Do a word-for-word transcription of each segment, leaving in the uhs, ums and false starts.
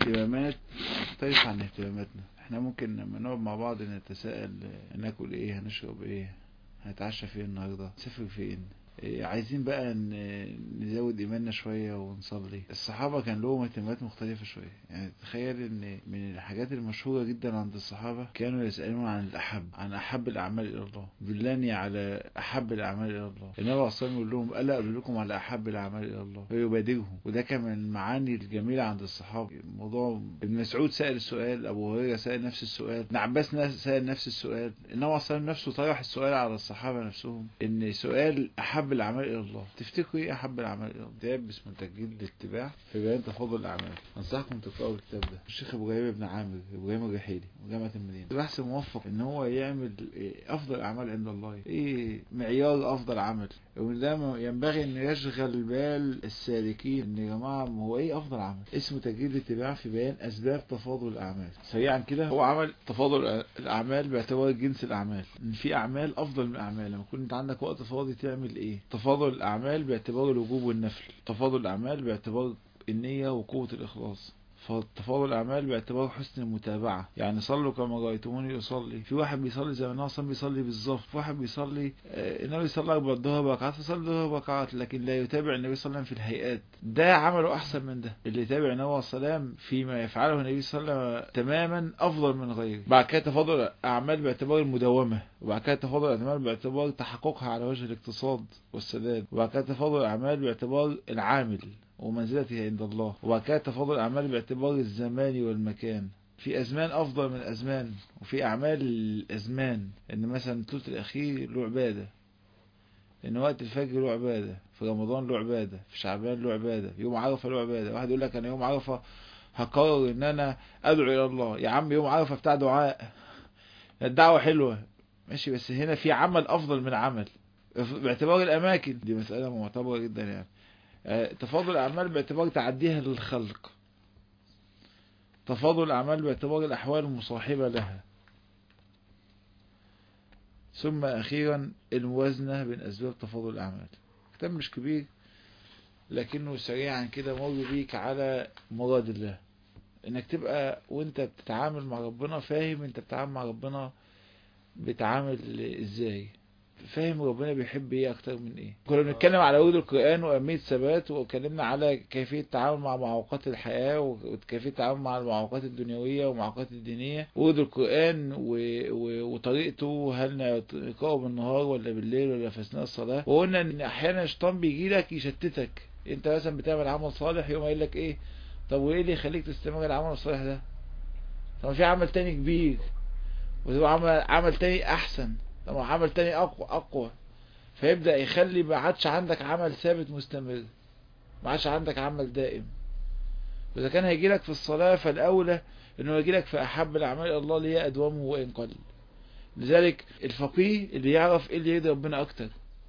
اهتمامات مختلفة عن اهتماماتنا. احنا ممكن لما نقعد مع بعض نتساءل ناكل ايه، هنشرب ايه، هنتعشى فين النهارده، نسافر فين. إيه عايزين بقى نزود ايماننا شوية ونصلي. الصحابة كان لهم اهتمامات مختلفة شوية. يعني تخيل ان من الحاجات المشهورة جدا عند الصحابة كانوا يسألون عن الاحب عن احب الاعمال الى الله. دلاني على احب الاعمال الى الله. النبي صلى الله عليه وسلم يقول لهم الا ادلكم على احب الاعمال الى الله فيبادرهم. وده كان من المعاني الجميلة عند الصحابة. الموضوع ابن مسعود سأل السؤال، ابو هريرة سأل نفس السؤال، ابن عباس سأل نفس السؤال. النبي صلى الله عليه وسلم نفسه طرح السؤال على الصحابة نفسهم، ان سؤال احب الاعمال الى الله. تفتكروا ايه احب الاعمال الى الله؟ كتاب اسمه تجديد الاتباع في بيان تفاضل الاعمال. انصحكم تقرأوا الكتاب ده. الشيخ ابراهيم بن عامر ابراهيم الرحيلي وجامعة المدينة بحث موفق ان هو يعمل إيه افضل اعمال عند الله، ايه معيار افضل عمل. وده ينبغي ان يشغل بال السالكين ان يا جماعه هو ايه افضل عمل. اسمه تجديد الاتباع في بيان اسباب تفاضل الاعمال. سريعا كده، هو عمل تفاضل الاعمال باعتبار جنس الاعمال، ان في اعمال افضل من اعمال. لما يكون انت عندك وقت فاضي تعمل ايه؟ تفاضل الاعمال باعتبار الوجوب والنفل، تفاضل الاعمال باعتبار النية وقوة الاخلاص، فتفاضل الاعمال باعتبار حسن المتابعه. يعني صلوا كما رايتموني اصلي. في واحد بيصلي زي ما النبي صلى بيصلي بالظبط، في واحد بيصلي آه النبي صلى الله عليه وسلم الظهر ركعات فصلي الظهر ركعات، لكن لا يتابع النبي صلى الله عليه وسلم في الهيئات. ده عمله احسن من ده. اللي يتابع النبي صلى الله عليه وسلم فيما يفعله النبي صلى الله عليه وسلم تماما افضل من غيره. بعد كده تفاضل الاعمال باعتبار المداومه، وبعد كده تفاضل الاعمال باعتبار تحققها على وجه الاقتصاد والسداد، وبعد كده تفاضل الاعمال باعتبار العامل ومنزلته عند الله، وبعد كده تفاضل الأعمال باعتبار الزمان والمكان. في أزمان أفضل من أزمان، وفي أعمال الأزمان، إن مثلا الثلث الأخير له عبادة، إن وقت الفجر له عبادة، في رمضان له عبادة، في شعبان له عبادة، يوم عرفة له عبادة. واحد يقول لك أنا يوم عرفة هقرر إن أنا أدعو إلى الله. يا عم يوم عرفة بتاع دعاء، الدعوة حلوة ماشي، بس هنا في عمل أفضل من عمل باعتبار الأماكن. دي مسألة معتبرة جدا. يعني تفاضل الأعمال باعتبار تعديها للخلق، تفاضل الأعمال باعتبار الأحوال المصاحبة لها، ثم أخيرا الموازنة بين أسباب تفاضل الأعمال. كتاب مش كبير لكنه سريعا كده مر بيك على مراد الله، انك تبقى وانت بتتعامل مع ربنا فاهم انت بتتعامل مع ربنا بتعامل ازاي، فاهم ربنا بيحب ايه اكتر من ايه. كنا بنتكلم على ورود القرآن واهمية ثبات، واتكلمنا على كيفية التعامل مع معوقات الحياة وكيفية التعامل مع المعوقات الدنيوية والمعوقات الدينية. ورود القرآن و... و... وطريقته، هل نقرأه بالنهار ولا بالليل ولا في اثناء الصلاة. وقلنا ان احيانا الشيطان بيجي لك يشتتك. انت مثلا بتعمل عمل صالح يوم قايل لك ايه، طب وايه اللي يخليك تستمر العمل الصالح ده؟ طب في عمل تاني كبير، وتبقى عمل عمل تاني احسن، طب عمل تاني اقوى اقوى فيبدأ يخلي ما عادش عندك عمل ثابت مستمر، ما عادش عندك عمل دائم. واذا كان هيجي لك في الصلاة فالاولى انه يجي لك في احب الاعمال الى الله اللي هي ادومه وان قل. لذلك الفقيه اللي يعرف ايه اللي يرضي ربنا اكتر،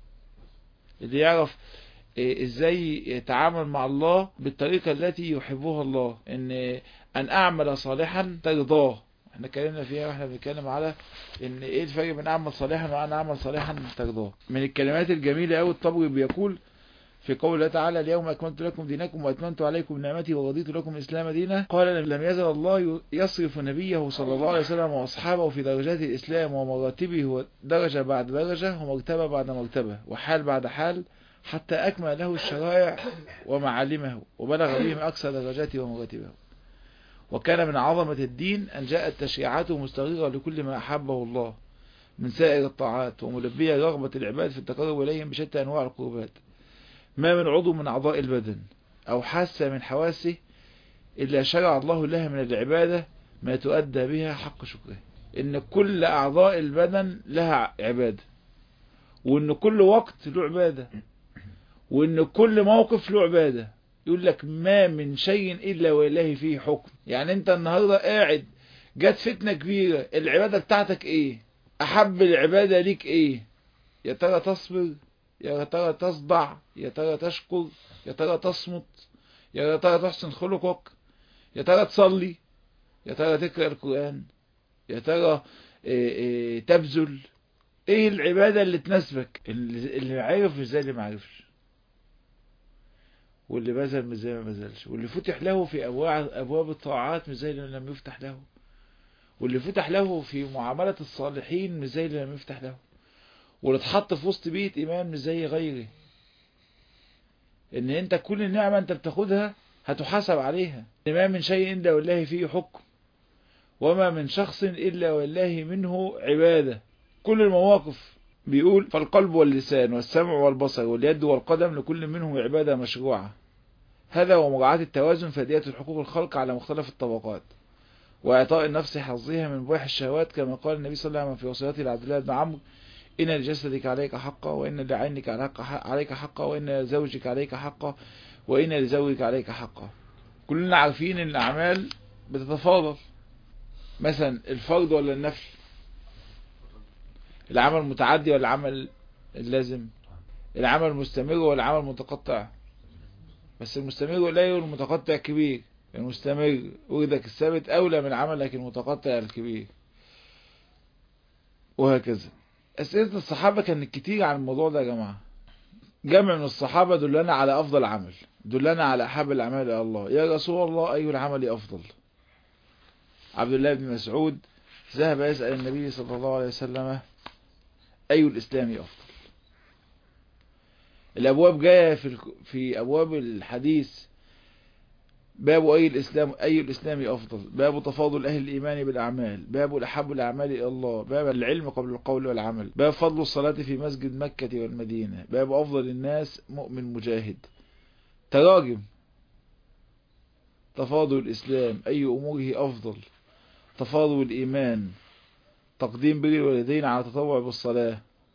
اللي يعرف إيه ازاي يتعامل مع الله بالطريقة التي يحبها الله، ان ان اعمل صالحا ترضاه. احنا اتكلمنا فيها واحنا بنتكلم على ان ايه الفرق بين اعمل صالحا وانا اعمل صالحا ترضاه. من الكلمات الجميلة قوي الطبري بيقول في قول الله تعالى اليوم اكملت لكم دينكم واتممت عليكم نعمتي ورضيت لكم الاسلام دينا، قال لم يزل الله يصرف نبيه صلى الله عليه وسلم واصحابه في درجات الاسلام ومراتبه درجة بعد درجة ومرتبة بعد مرتبة وحال بعد حال حتى اكمل له الشرائع ومعالمه وبلغ بهم اقصى درجاته ومراتبه. وكان من عظمة الدين أن جاءت تشريعاته مستغرقة لكل ما أحبه الله من سائر الطاعات وملبية رغبة العباد في التقرب إليهم بشتى أنواع القربات. ما من عضو من أعضاء البدن أو حاسة من حواسه إلا شرع الله لها من العبادة ما تؤدى بها حق شكره. إن كل أعضاء البدن لها عبادة، وإن كل وقت له عبادة، وإن كل موقف له عبادة. يقول لك ما من شيء إلا ولله فيه حكم. يعني أنت النهاردة قاعد جات فتنة كبيرة، العبادة بتاعتك إيه؟ أحب العبادة ليك إيه؟ يا ترى تصبر، يا ترى تصدع، يا ترى تشكر، يا ترى تصمت، يا ترى تحسن خلقك، يا ترى تصلي، يا ترى تقرأ القرآن، يا ترى إيه إيه تبذل. إيه العبادة اللي تناسبك؟ اللي عرف إزاي اللي ما عرفش. واللي بذل مش زي ما بذلش، واللي فتح له في أبواب أبواب الطاعات مش زي اللي لم يفتح له، واللي فتح له في معاملة الصالحين مش زي اللي لم يفتح له، واللي اتحط في وسط بيئة إيمان مش زي غيره. إن أنت كل نعمة أنت بتاخدها هتحاسب عليها. ما من شيء إلا والله فيه حكم، وما من شخص إلا والله منه عبادة. كل المواقف بيقول فالقلب واللسان والسمع والبصر واليد والقدم لكل منهم عبادة مشروعة. هذا ومراعاة التوازن في أدية الحقوق الخلق على مختلف الطبقات، وإعطاء النفس حظها من بويح الشهوات، كما قال النبي صلى الله عليه وسلم في وصيته لعبد الله بن عمرو: إن لجسدك عليك حقا، وإن لعينك عليك حقا، وإن لزوجك عليك حقا، وإن لزوجك عليك حقا. كلنا عارفين إن الأعمال بتتفاضل، مثلا الفرض ولا النفل، العمل المتعدي ولا العمل اللازم، العمل المستمر ولا العمل المتقطع. بس المستمر قليل والمتقطع كبير. المستمر وردك الثابت أولى من عملك المتقطع الكبير، وهكذا. أسئلة الصحابة كانت كتير عن الموضوع ده يا جماعة. جمع من الصحابة دلنا على أفضل عمل، دلنا على أحب الأعمال إلى الله. يا رسول الله أي العمل أفضل؟ عبد الله بن مسعود ذهب يسأل النبي صلى الله عليه وسلم أي الإسلام أفضل. الأبواب جاية في في أبواب الحديث: باب أي الإسلام أي الإسلام أفضل، باب تفاضل أهل الإيمان بالأعمال، باب الأحب الأعمال إلى الله، باب العلم قبل القول والعمل، باب فضل الصلاة في مسجد مكة والمدينة، باب أفضل الناس مؤمن مجاهد. تراجم: تفاضل الإسلام أي أموره أفضل، تفاضل الإيمان، تقديم بر الوالدين على تطوع بالصلاة،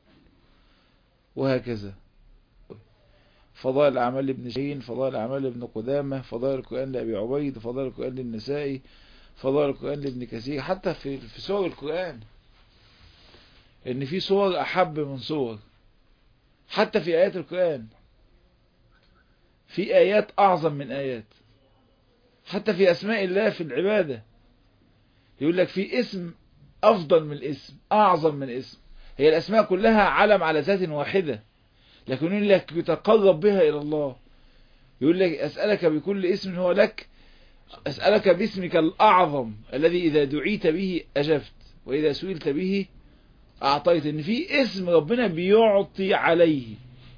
وهكذا. فضائل الأعمال لابن شاهين، فضائل الأعمال لابن قدامة، فضائل القرآن لأبي عبيد، فضائل القرآن للنسائي، فضائل القرآن لابن كثير. حتى في في سور القرآن إن في صور أحب من صور. حتى في آيات القرآن في آيات أعظم من آيات. حتى في أسماء الله في العبادة يقول لك في اسم أفضل من الاسم، أعظم من اسم. هي الأسماء كلها علم على ذات واحدة، لكن يقول لك يتقرب بها إلى الله. يقول لك أسألك بكل اسم هو لك، أسألك باسمك الأعظم الذي إذا دعيت به أجبت وإذا سئلت به أعطيت. إن في اسم ربنا بيعطي عليه،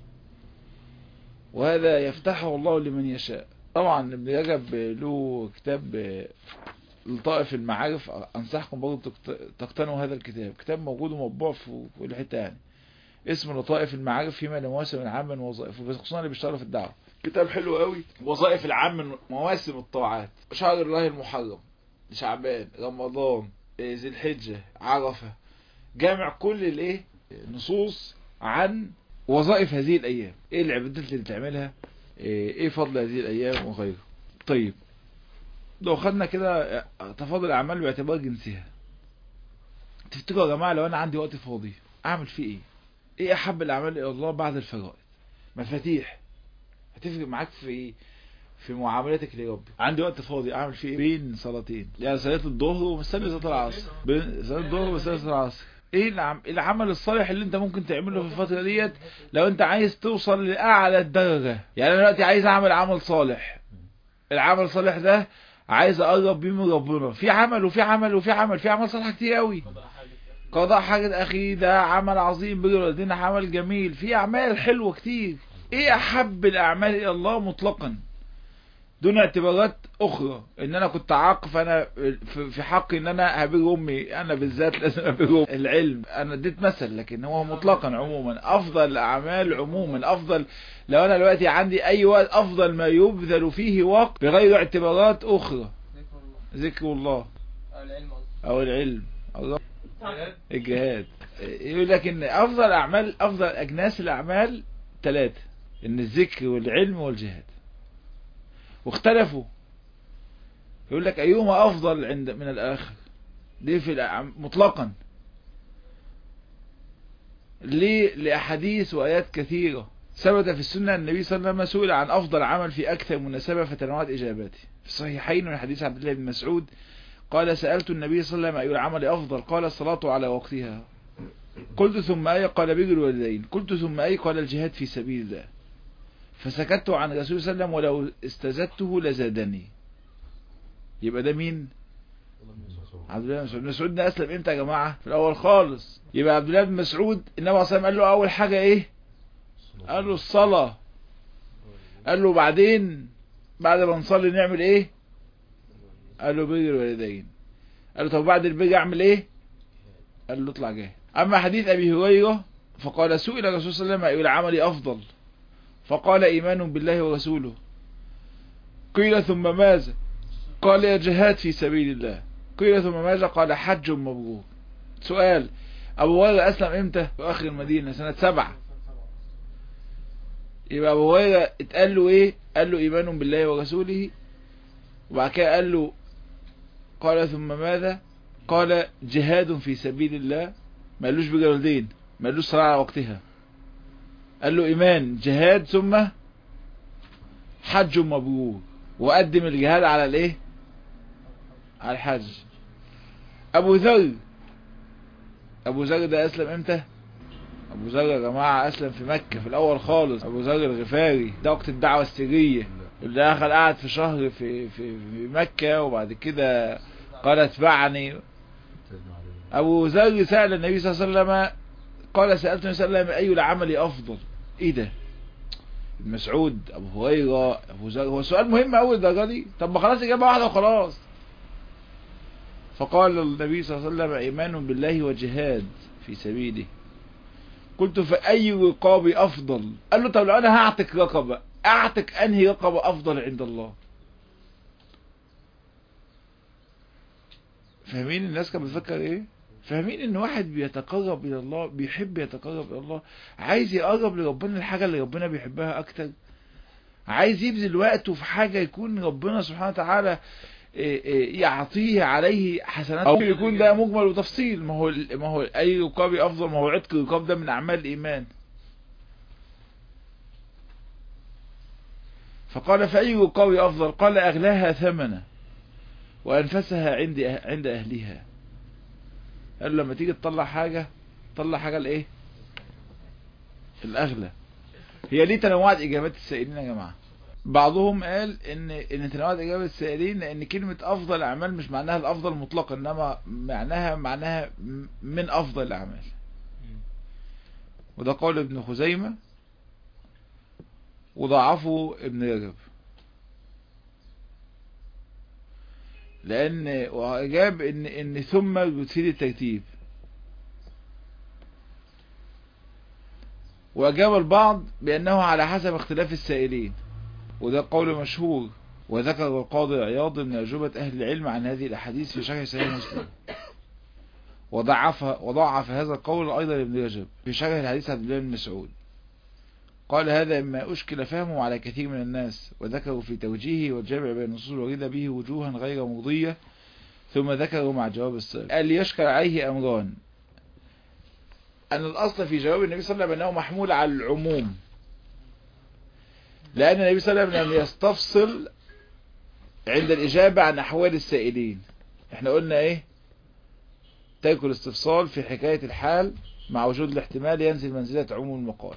وهذا يفتحه الله لمن يشاء. طبعا ابن رجب له كتاب لطائف المعارف، أنصحكم برضو تقتنوا هذا الكتاب. كتاب موجود ومطبوع في كل حتة، يعني اسمه لطائف المعارف فيما لمواسم العام من وظائف، خصوصا اللي بيشتغلوا في الدعوة. كتاب حلو قوي. وظائف العام من مواسم الطاعات: شهر الله المحرم، شعبان، رمضان، ذي الحجة، عرفة. جامع كل الايه نصوص عن وظائف هذه الايام، ايه العبادات اللي بتعملها، ايه فضل هذه الايام وغيره. طيب لو خدنا كده تفاضل الاعمال باعتبار جنسها، تفتكروا يا جماعه لو انا عندي وقت فاضي اعمل فيه ايه؟ ايه احب الاعمال الى الله بعد الفرائض؟ مفاتيح هتفرق معاك في ايه؟ في معاملتك لربي. عندي وقت فاضي اعمل فيه ايه؟ بين صلاتين، يعني صلاه الظهر ومستني صلاه العصر، بين صلاه الظهر ومستني صلاه العصر. ايه العمل الصالح اللي انت ممكن تعمله في الفتره ديت لو انت عايز توصل لاعلى الدرجه؟ يعني انا دلوقتي عايز اعمل عمل صالح، العمل الصالح ده عايز اقرب بيه من ربنا. في عمل وفي عمل وفي عمل في عمل صالح كتير قوي. قضاء حاجة اخي ده عمل عظيم، بر الوالدين عمل جميل، في اعمال حلوة كتير. ايه احب الاعمال الى الله مطلقا دون اعتبارات اخرى؟ ان انا كنت عاق فانا في حقي ان انا هبر امي، انا بالذات لازم ابر العلم. انا اديت مثل، لكن هو مطلقا عموما افضل الاعمال عموما افضل. لو انا دلوقتي عندي اي وقت افضل ما يبذل فيه وقت بغير اعتبارات اخرى: ذكر الله او العلم او الجهاد. يقول لك ان افضل اعمال، افضل اجناس الاعمال ثلاثة: ان الذكر والعلم والجهاد. واختلفوا يقول لك ايهما افضل عند من الاخر. ليه في مطلقا؟ ليه؟ لاحاديث وايات كثيرة. ثبت في السنة أن النبي صلى الله عليه وسلم سئل عن افضل عمل في اكثر مناسبة فتنوعت اجاباته. في الصحيحين من حديث عبد الله بن مسعود قال: سألت النبي صلى الله عليه وسلم أي العمل أفضل؟ قال: الصلاة على وقتها. قلت: ثم أي؟ قال: بر الوالدين. قلت: ثم أي؟ قال: الجهاد في سبيل الله. فسكت عن الرسول صلى الله عليه وسلم ولو استزدته لزادني. يبقى ده مين؟ عبد الله بن مسعود. مسعود ده اسلم امتى يا جماعه؟ في الاول خالص. يبقى عبد الله بن مسعود النبي صلى الله عليه وسلم قال له اول حاجه ايه؟ قال له الصلاه. قال له بعدين بعد ما نصلي نعمل ايه؟ قال له بر الوالدين. قال له طب بعد البر اعمل ايه؟ قال له اطلع جاهد. اما حديث ابي هريره فقال سئل الرسول صلى الله عليه وسلم اي العمل افضل؟ فقال ايمان بالله ورسوله. قيل ثم ماذا؟ قال يا جهاد في سبيل الله. قيل ثم ماذا؟ قال حج مبرور. سؤال: ابو هريره اسلم امتى؟ في اخر المدينه سنه سبعة. يبقى ابو هريره اتقال له ايه؟ قال له ايمان بالله ورسوله، وبعد كده قال له قال ثم ماذا؟ قال جهاد في سبيل الله. ما قالوش بجلدين، ما قالوش صلاة على وقتها، قال له ايمان جهاد ثم حج مبرور، وقدم الجهاد على الايه؟ على الحج. ابو ذر ابو ذر ده اسلم امتى؟ ابو ذر يا جماعه اسلم في مكه في الاول خالص. ابو ذر الغفاري ده وقت الدعوه السريه، اللي دخل قعد في شهر في في في مكه، وبعد كده قال اتبعني. ابو ذر سأل النبي صلى الله عليه وسلم، قال سألت النبي صلى الله عليه وسلم اي العمل افضل؟ ايه ده؟ مسعود، ابو هريره، ابو ذر، هو سؤال مهم قوي الدرجه دي؟ طب ما خلاص اجابه واحده وخلاص. فقال النبي صلى الله عليه وسلم ايمان بالله وجهاد في سبيله. قلت فاي رقاب افضل؟ قال له طب لو انا هعتق رقبه، اعتق انهي رقبه افضل عند الله؟ فاهمين الناس كانت بتفكر ايه؟ فاهمين ان واحد بيتقرب الى الله، بيحب يتقرب الى الله، عايز يقرب لربنا الحاجه اللي ربنا بيحبها اكتر، عايز يبذل وقته في حاجه يكون ربنا سبحانه وتعالى يعطيه عليه حسنات، او يكون ده مجمل وتفصيل. ما هو ما هو اي رقاب افضل؟ ما هو عتق الرقاب ده من اعمال الايمان. فقال فاي رقاب افضل؟ قال اغلاها ثمنا وانفسها عند عند اهلها. قال له لما تيجي تطلع حاجه طلع حاجه الايه؟ الاغلى. هي ليه تنوعت اجابات السائلين يا جماعه؟ بعضهم قال ان ان تنوعت اجابات السائلين لان كلمه افضل الاعمال مش معناها الافضل مطلقا، انما معناها معناها من افضل الاعمال. وده قول ابن خزيمه وضعفه ابن رجب، لان واجاب ان ان ثم بتفيد الترتيب. واجاب البعض بانه على حسب اختلاف السائلين، وده قول مشهور. وذكر القاضي عياض من أجوبة أهل العلم عن هذه الأحاديث في شرح صحيح مسلم، وضعف وضعف هذا القول أيضا ابن رجب في شرح الحديث عبد الله بن مسعود. قال هذا مما أشكل فهمه على كثير من الناس، وذكروا في توجيهه والجمع بين النصوص الواردة به وجوها غير مرضية، ثم ذكروا مع جواب السائل. قال يشكل عليه أمران: أن الأصل في جواب النبي صلى الله عليه وسلم أنه محمول على العموم، لأن النبي صلى الله عليه وسلم لم يستفصل عند الإجابة عن أحوال السائلين. احنا قلنا ايه؟ ترك الاستفصال في حكاية الحال مع وجود الاحتمال ينزل منزلة عموم المقال.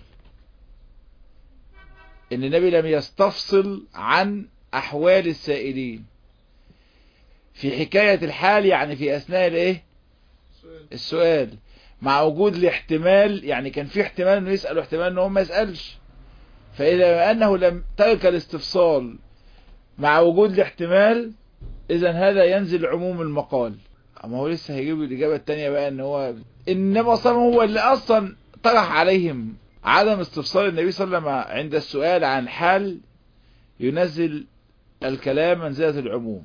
ان النبي لم يستفصل عن أحوال السائلين في حكاية الحال، يعني في أثناء الايه؟ السؤال، مع وجود الاحتمال، يعني كان في احتمال انه يسأل واحتمال انه ما يسألش. فإذا أنه لم ترك الاستفصال مع وجود الاحتمال، إذا هذا ينزل عموم المقال. أما هو لسه هيجيب الإجابة التانية بقى، إن هو إنما أصلا هو اللي أصلا طرح عليهم عدم استفصال النبي صلى الله عليه وسلم عند السؤال عن حال ينزل الكلام منزلة العموم.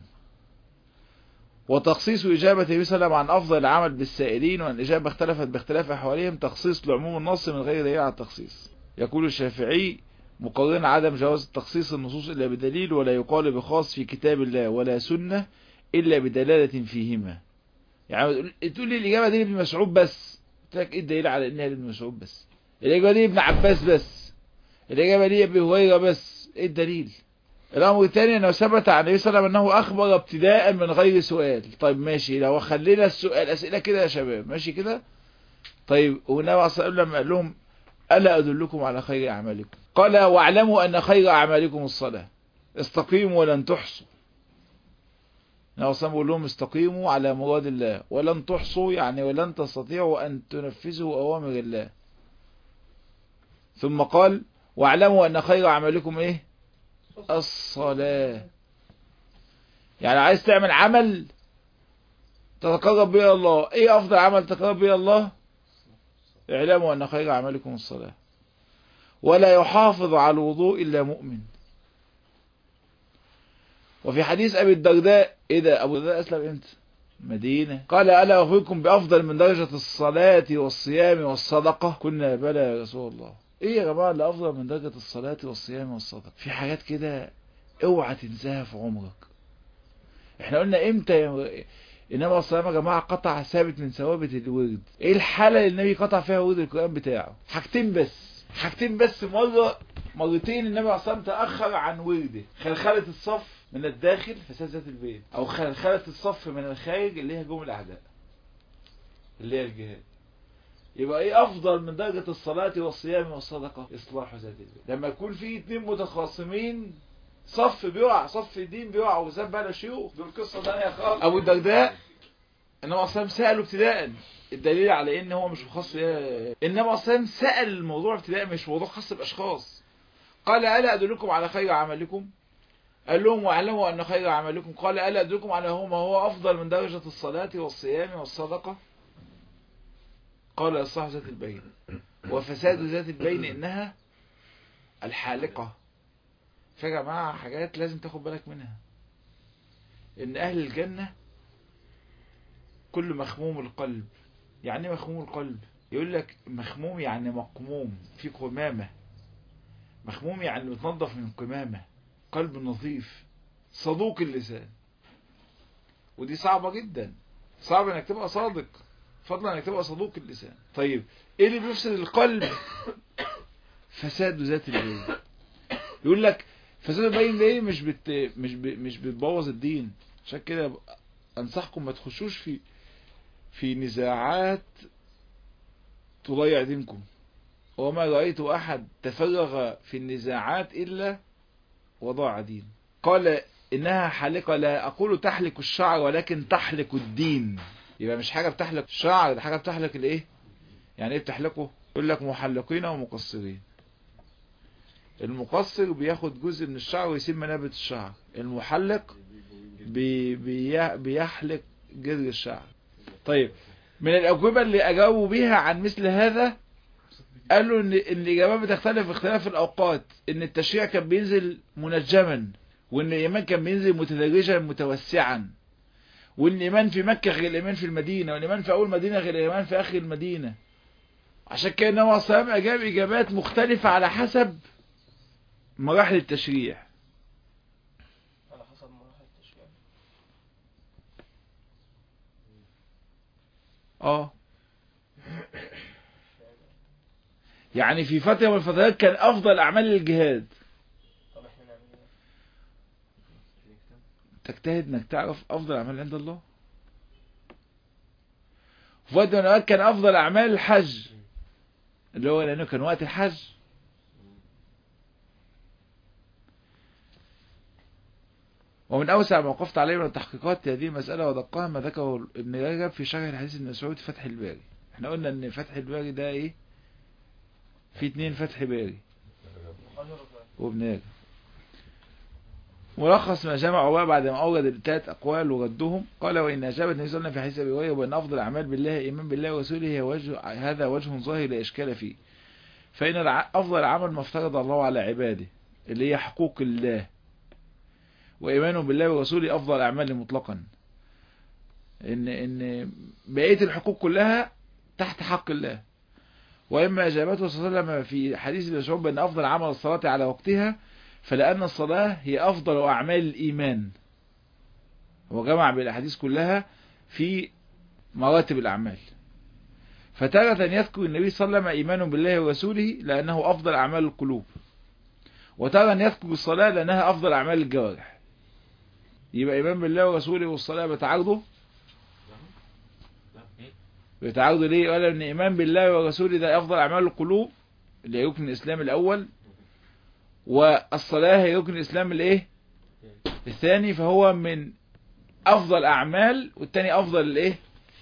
وتخصيص إجابة النبي صلى الله عليه وسلم عن أفضل العمل بالسائلين وأن الإجابة اختلفت باختلاف أحوالهم تخصيص لعموم النص من غير دليل على التخصيص. يقول الشافعي مقررا عدم جواز تخصيص النصوص إلا بدليل، ولا يقال بخاص في كتاب الله ولا سنة إلا بدلالة فيهما. يعني تقول لي الإجابة دي لابن مسعود بس، قلت لك إيه الدليل على إنها لابن مسعود بس؟ الإجابة دي ابن عباس بس، الإجابة دي ابن هريرة بس، إيه الدليل؟ الأمر الثاني أنه ثبت عن النبي صلى الله عليه وسلم أنه أخبر ابتداء من غير سؤال. طيب ماشي، لو خلينا السؤال أسئلة كده يا شباب، ماشي كده؟ طيب والنبي صلى الله عليه وسلم لما قال لهم ألا أدلكم على خير أعمالكم؟ قال واعلموا أن خير أعمالكم الصلاة، استقيموا ولن تحصوا. النبي صلى الله عليه وسلم بيقول لهم استقيموا على مراد الله ولن تحصوا، يعني ولن تستطيعوا أن تنفذوا أوامر الله. ثم قال واعلموا أن خير أعمالكم إيه؟ الصلاة. يعني عايز تعمل عمل تتقرب به الله، إيه أفضل عمل تتقرب به الله؟ اعلموا أن خير أعمالكم الصلاة. ولا يحافظ على الوضوء إلا مؤمن. وفي حديث أبي الدرداء، إيه ده أبو الدرداء أسلم إمتى؟ مدينة. قال ألا أخبركم بأفضل من درجة الصلاة والصيام والصدقة؟ قلنا بلى يا رسول الله. إيه يا جماعة اللي أفضل من درجة الصلاة والصيام والصدقة؟ في حاجات كده اوعى تنساها في عمرك. احنا قلنا إمتى يا إنما الصلاة يا جماعة قطع ثابت من ثوابت الورد. إيه الحالة اللي النبي قطع فيها ورد القرآن بتاعه؟ حاجتين بس، حاجتين بس. مرة مرتين النبي عليه الصلاة والسلام تأخر عن ورده، خلخلة الصف من الداخل فساد ذات البيت، او خلخلة الصف من الخارج اللي هي هجوم الاعداء اللي هي الجهاد. يبقى ايه افضل من درجة الصلاة والصيام والصدقة؟ اصلاح ذات البيت. لما يكون في اتنين متخاصمين، صف بيقع، صف الدين بيقع، وزاد بقى الشيوخ دول قصة ثانية خالص. ابو الدرداء انما اصلا سأله ابتداء، الدليل على ان هو مش خاص، انما اصلا سأل الموضوع ابتداء، مش موضوع خاص باشخاص. قال الا ادلكم على خير اعمالكم؟ قال لهم واعلموا أن خير أعمالكم. قال ألا أدلكم على ما هو أفضل من درجة الصلاة والصيام والصدقة؟ قال إصلاح ذات البين. وفساد ذات البين إنها الحالقة. فيا جماعة حاجات لازم تاخد بالك منها، إن أهل الجنة كل مخموم القلب. يعني مخموم القلب؟ يقول لك مخموم يعني مقموم في قمامة. مخموم يعني متنظف من قمامة، قلب نظيف صدوق اللسان. ودي صعبة جدا، صعب انك تبقى صادق، فضلا انك تبقى صدوق اللسان. طيب ايه اللي بيفسد القلب؟ فساد ذات البين. يقول لك فساد البين ده مش بت مش ب... مش بتبوظ الدين. عشان كده انصحكم ما تخشوش في في نزاعات تضيع دينكم. وما رأيت احد تفرغ في النزاعات الا وضاع دين. قال إنها حالقة، لا أقول تحلق الشعر ولكن تحلق الدين. يبقى مش حاجة بتحلق الشعر، ده حاجة بتحلق الإيه؟ يعني إيه بتحلقه؟ يقول لك محلقين ومقصرين. المقصر بياخد جزء من الشعر ويسيب منابت الشعر، المحلق بي بي بيحلق جذر الشعر. طيب من الأجوبة اللي أجاوبوا بيها عن مثل هذا، قالوا إن الإجابات بتختلف اختلاف الأوقات، إن التشريع كان بينزل منجما، وإن الإيمان كان بينزل متدرجا متوسعا، وإن الإيمان في مكة غير الإيمان في المدينة، والإيمان في أول مدينة غير الإيمان في آخر المدينة. عشان كده النبي صلى الله عليه وسلم أجاب إجابات مختلفة على حسب مراحل التشريع. على حسب مراحل التشريع. اه يعني في فترة من الفترات كان أفضل أعمال الجهاد. طب احنا نعمل ايه؟ تجتهد انك تعرف أفضل أعمال عند الله. في فترة من الأوقات كان أفضل أعمال الحج، اللي هو لأنه كان وقت الحج. ومن أوسع ما وقفت عليه من التحقيقات هذه المسألة ودقها ما ذكره ابن رجب في شرح الحديث ابن مسعود فتح الباري. احنا قلنا ان فتح الباري ده ايه؟ في اتنين فتح باري وابن رجب. ملخص ما جمعوا بقى بعد ما أورد الثلاث أقوال وردهم. قال وإن أجابت النبي صلى الله عليه وسلم في حديث أبي هريرة وإن أفضل الأعمال بالله إيمان بالله ورسوله هي وجه هذا وجه ظاهر لا إشكال فيه. فإن أفضل العمل ما افترض الله على عباده اللي هي حقوق الله، وإيمانه بالله ورسوله أفضل الأعمال مطلقا. إن إن بقية الحقوق كلها تحت حق الله. وإما أجابته صلى الله عليه وسلم في حديث ابن مسعود بأن أفضل عمل الصلاة على وقتها، فلأن الصلاة هي أفضل أعمال الإيمان. وجمع بالأحاديث كلها في مراتب الأعمال. فتارة يذكر النبي صلى الله عليه وسلم إيمان بالله ورسوله لأنه أفضل أعمال القلوب، وتارة يذكر الصلاة لأنها أفضل أعمال الجوارح. يبقى إيمان بالله ورسوله والصلاة بتعارضوا بتعارضوا ليه؟ قال إن إيمان بالله ورسوله ده أفضل أعمال القلوب، اللي هي ركن الإسلام الأول، والصلاة هي ركن الإسلام الايه الثاني، فهو من أفضل أعمال، والتاني أفضل الايه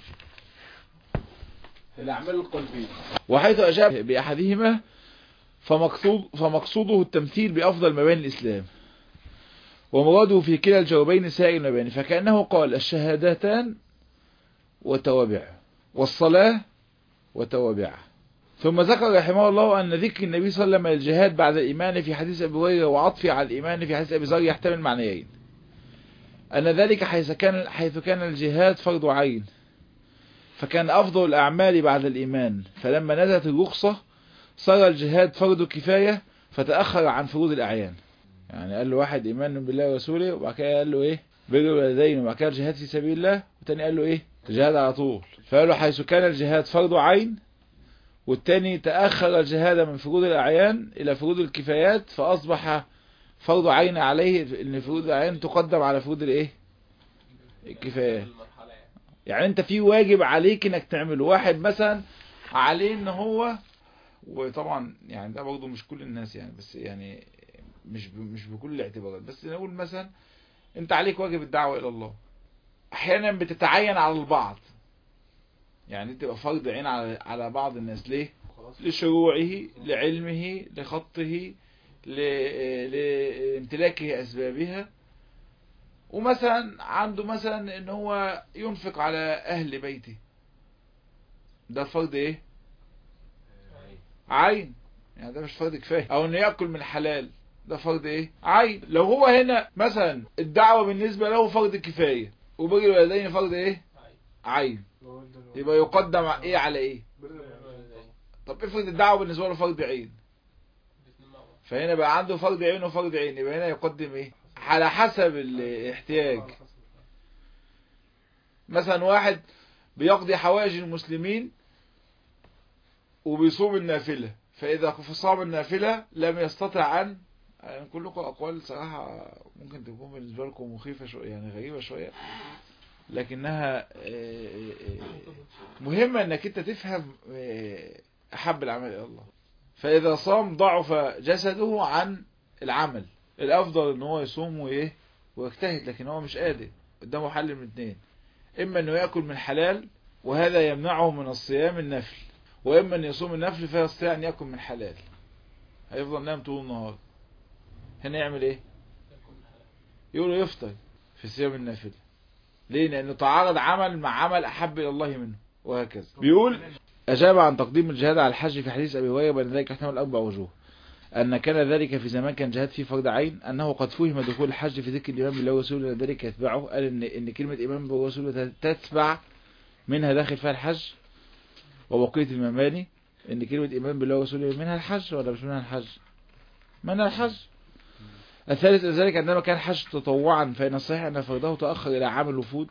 الأعمال القلبية. وحيث أجاب بأحدهما فمقصود فمقصوده التمثيل بأفضل مباني الإسلام، ومراده في كلا الجوابين سائر المباني، فكأنه قال الشهادتان وتوابع والصلاة وتوابع. ثم ذكر رحمه الله أن ذكر النبي صلى الله عليه وسلم الجهاد بعد الإيمان في حديث أبي هريرة وعطفه على الإيمان في حديث أبي ذر يحتمل معنيين، أن ذلك حيث كان حيث كان الجهاد فرض عين فكان أفضل الأعمال بعد الإيمان، فلما نزلت الرخصة صار الجهاد فرض كفاية فتأخر عن فروض الأعيان. يعني قال له واحد إيمان بالله ورسوله، وبعد كده قال له إيه بر الوالدين، وبعد كده الجهاد في سبيل الله، والتاني قال له إيه الجهاد على طول. فقال له حيث كان الجهاد فرض عين، والتاني تأخر الجهاد من فروض الأعيان إلى فروض الكفايات، فأصبح فرض عين عليه إن فروض الأعيان تقدم على فروض الإيه الكفايات. يعني أنت في واجب عليك إنك تعمله. واحد مثلا عليه إن هو، وطبعا يعني ده برضه مش كل الناس يعني، بس يعني مش مش بكل الاعتبارات، بس نقول مثلا أنت عليك واجب الدعوة إلى الله، أحيانا بتتعين على البعض، يعني تبقى فرض عين على على بعض الناس. ليه؟ لشروعه، لعلمه، لخطه، لامتلاكه أسبابها. ومثلا عنده مثلا ان هو ينفق على اهل بيته، ده فرض ايه عين، يعني ده مش فرض كفاية. او انه يأكل من حلال، ده فرض ايه عين. لو هو هنا مثلا الدعوة بالنسبة له فرض كفاية، وبر الوالدين فرض ايه عين، يبقى يقدم ايه على ايه؟ طب افرض الدعوة بالنسبة له فرض عين، فهنا بقى عنده فرض عين وفرض عين، يبقى هنا يقدم ايه على حسب الاحتياج. مثلا واحد بيقضي حوائج المسلمين وبيصوم النافلة، فإذا صام النافلة لم يستطع أن، يعني كلكم أقوال صراحة ممكن تكون بالنسبة لكم مخيفة شوية، يعني غريبة شوية، لكنها مهمة أنك أنت تفهم أحب العمل إلى الله. فإذا صام ضعف جسده عن العمل، الأفضل أنه هو يصوم وإيه ويجتهد، لكن هو مش قادر، قدامه حل من اثنين: إما أنه يأكل من حلال وهذا يمنعه من الصيام النفل، وإما أن يصوم النفل فيستطيع أن يأكل من حلال، هيفضل نام طول النهار. هنا يعمل إيه؟ يقولوا يفطر في صيام النافل. ليه؟ لأنه تعارض عمل مع عمل أحب إلى الله منه، وهكذا. بيقول أجاب عن تقديم الجهاد على الحج في حديث أبي هريرة بأن ذلك يحتمل أربع وجوه: أن كان ذلك في زمان كان جهاد فيه فرض عين، أنه قد فهم دخول الحج في ذكر الإمام بالله ورسوله أن ذلك يتبعه. قال إن إن كلمة إمام بالله ورسوله تتبع منها داخل فيها الحج وبقية المباني. إن كلمة إمام بالله ورسوله منها الحج ولا مش منها الحج؟ منها الحج. الثالث ذلك عندما كان الحج تطوعا فإن الصحيح أن فرضه تأخر إلى عام الوفود.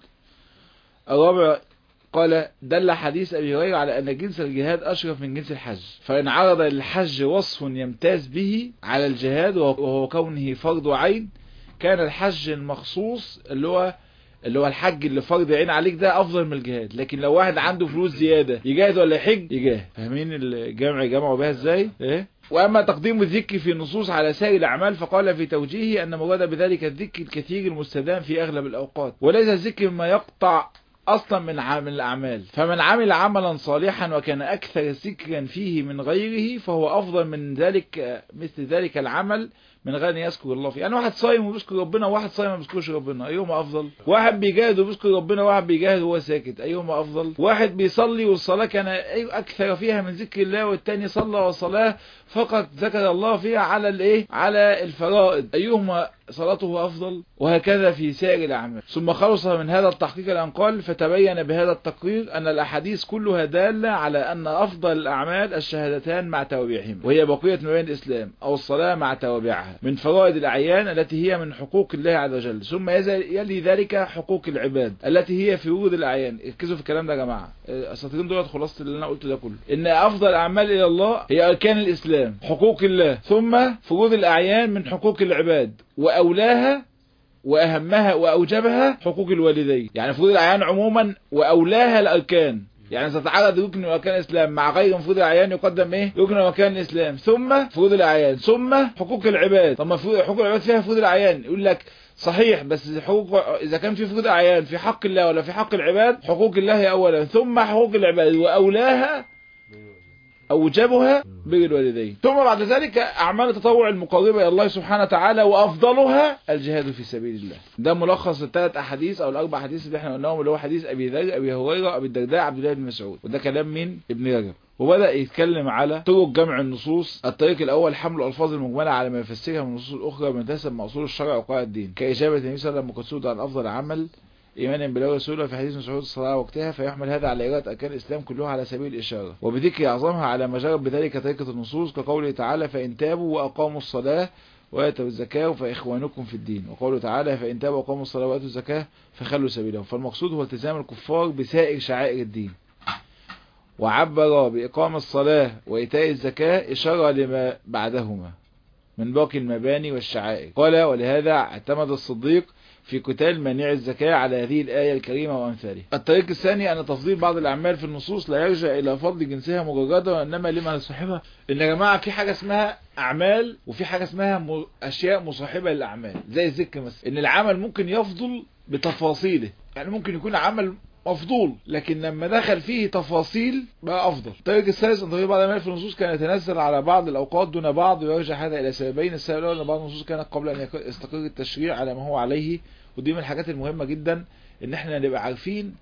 الرابع قال دل حديث أبي هريرة على أن جنس الجهاد أشرف من جنس الحج، فإن عرض للحج وصف يمتاز به على الجهاد وهو كونه فرض عين، كان الحج المخصوص اللي هو اللي هو الحج اللي فرض عين عليك ده أفضل من الجهاد. لكن لو واحد عنده فلوس زيادة يجاهد ولا يحج؟ يجاهد. فاهمين الجامع جمعوا بها ازاي؟ ايه؟ وأما تقديم الذكر في النصوص على سائر الأعمال فقال في توجيهه أن مراد بذلك الذكر الكثير المستدام في أغلب الأوقات، وليس الذكر ما يقطع أصلا من عامل الأعمال. فمن عمل عملا صالحا وكان أكثر ذكرا فيه من غيره فهو أفضل من ذلك مثل ذلك العمل من غير أن يذكر الله فيه. يعني واحد صايم وبيذكر ربنا وواحد صايم ما بيذكرش ربنا، أيهما أفضل؟ واحد بيجاهد وبيذكر ربنا وواحد بيجاهد وهو ساكت، أيهما أفضل؟ واحد بيصلي والصلاة كان أكثر فيها من ذكر الله، والتاني صلى والصلاة فقط ذكر الله فيها على الإيه؟ على الفرائض، أيهما صلاته أفضل؟ وهكذا في سائر الأعمال. ثم خلص من هذا التحقيق الأن قال فتبين بهذا التقرير أن الأحاديث كلها دالة على أن أفضل الأعمال الشهادتان مع توابعهما، وهي بقية مباني الإسلام، أو الصلاة مع توابعها من فرائض الأعيان التي هي من حقوق الله عز وجل. ثم يلي ذلك حقوق العباد التي هي فروض الأعيان. ركزوا في الكلام ده يا جماعة، السطرين دول خلاصة اللي أنا قلته ده كله، إن أفضل الأعمال إلى الله هي أركان الإسلام، حقوق الله، ثم فروض الأعيان من حقوق العباد، وأولاها وأهمها وأوجبها حقوق الوالدين. يعني فروض الأعيان عموما وأولاها الأركان، يعني ستعرض ركن من أركان الإسلام مع غير مفروض الأعيان يقدم إيه؟ ركن من أركان الإسلام، ثم فروض الأعيان، ثم حقوق العباد. طب ما حقوق العباد فيها فروض الأعيان، يقول لك صحيح، بس حقوق إذا كان في فروض أعيان في حق الله ولا في حق العباد، حقوق الله أولا ثم حقوق العباد، وأولاها أوجبها بر الوالدين، ثم بعد ذلك أعمال التطوع المقربة إلى الله سبحانه وتعالى، وأفضلها الجهاد في سبيل الله. ده ملخص الثلاث أحاديث أو الأربع أحاديث اللي احنا قلناهم، اللي هو حديث أبي ذر، أبي هريرة، أبي الدرداء، عبد الله بن مسعود. وده كلام مين؟ ابن رجب. وبدأ يتكلم على طرق جمع النصوص. الطريق الأول حمل الألفاظ المجملة على ما يفسرها من النصوص الأخرى ومنتسب مع أصول الشرع وقواعد الدين، كإجابة النبي صلى الله عليه وسلم مقصود عن أفضل عمل إيمانا بالله ورسوله في حديث مسعود الصلاة وقتها، فيحمل هذا على إرادة أركان الإسلام كلها على سبيل الإشارة، وبذكر أعظمها على ما جرت بذلك طريقة النصوص، كقوله تعالى فإن تابوا وأقاموا الصلاة وآتوا الزكاة فإخوانكم في الدين، وقوله تعالى فإن تابوا وأقاموا الصلاة وآتوا الزكاة فخلوا سبيلهم. فالمقصود هو التزام الكفار بسائر شعائر الدين. وعبر بإقام الصلاة وإيتاء الزكاة إشارة لما بعدهما من باقي المباني والشعائر. قال ولهذا اعتمد الصديق في قتال مانع الزكاة على هذه الآية الكريمة وأمثالها. الطريق الثاني أن تفضيل بعض الأعمال في النصوص لا يرجع إلى فضل جنسها مجردا، وإنما لما يصاحبها. إن يا جماعة في حاجة اسمها أعمال وفي حاجة اسمها أشياء مصاحبة للأعمال، زي الذكر مثلا. إن العمل ممكن يفضل بتفاصيله، يعني ممكن يكون عمل مفضول لكن لما دخل فيه تفاصيل بقى افضل. الطريق الثالث ان تفضيل بعض الاعمال في النصوص كان يتنزل على بعض الاوقات دون بعض، ويرجع هذا الى سببين. السبب الاول ان بعض النصوص كانت قبل ان يستقر التشريع على ما هو عليه، ودي من الحاجات المهمة جدا ان احنا نبقى عارفين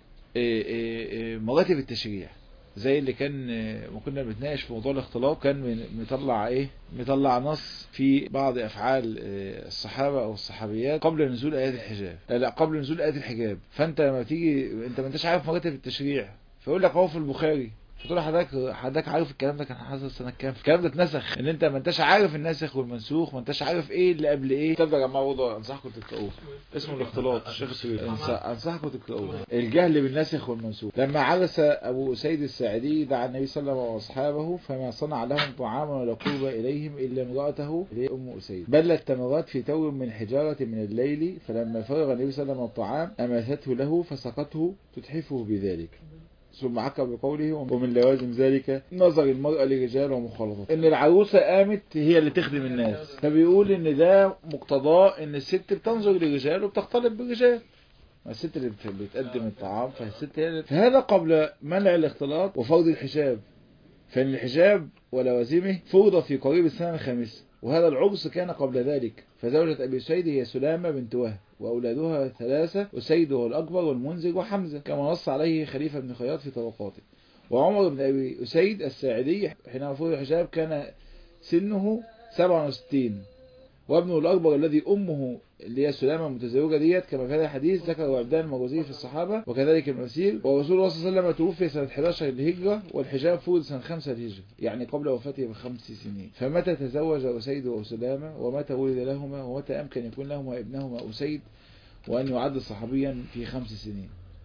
مراتب التشريع. زي اللي كان ما كنا بنتناقش في موضوع الاختلاط، كان مطلع ايه مطلع نص في بعض افعال الصحابة او الصحابيات قبل نزول ايات الحجاب، لا قبل نزول ايات الحجاب. فانت لما تيجي انت ما انتش عارف مراتب التشريع، فيقول لك اهو في البخاري، فتقول له حضرتك حضرتك عارف الكلام ده كان حصل سنه كام؟ الكلام ده اتنسخ. ان انت ما انتش عارف الناسخ والمنسوخ، ما انتش عارف ايه اللي قبل ايه. طب يا جماعه برضه انصحكم تقروه، اسمه الاختلاط الشيخ السويدي، انصحكم تقروه، الجهل بالناسخ والمنسوخ. لما عرس ابو اسيد الساعدي دعا النبي صلى الله عليه وسلم واصحابه، فما صنع لهم طعاما ولا قرب اليهم الا امراته ام اسيد، بل التمرات في تور من حجاره من الليل، فلما فرغ النبي صلى الله عليه وسلم الطعام اماثته له فسقته تتحفه بذلك. ثم عقب بقوله ومن لوازم ذلك نظر المرأة لرجال ومخالطة، ان العروسة قامت هي اللي تخدم الناس، فبيقول ان ده مقتضاه ان الست بتنظر لرجال وبتختلط بالرجال، الست اللي بتقدم الطعام فالست هي. فهذا قبل منع الاختلاط وفرض الحجاب، فان الحجاب ولوازمه فرض في قريب السنة الخامسة، وهذا العرس كان قبل ذلك. فزوجة أبي أسيد هي سلامة بنت وهب، وأولادها ثلاثة، أسيد هو الأكبر والمنذر وحمزة، كما نص عليه خليفة بن خياط في طبقاته. وعمر بن أبي أسيد الساعدي حينما فرض الحجاب كان سنه سبعة وستين، وابنه الأكبر الذي أمه اللي هي سلامة متزوجة ديت، كما في هذا الحديث ذكر عبدان المغازي في الصحابة وكذلك المسير. ورسول الله صلى الله عليه وسلم توفي سنة احد عشر للهجرة، والحجاب فرض سنة خمسة للهجرة، يعني قبل وفاته بخمس سنين. فمتى تزوج أسيد وسلامة، ومتى ولد لهما، ومتى أمكن يكون لهما ابنهما أسيد وأن يعد صحابيا في خمس سنين؟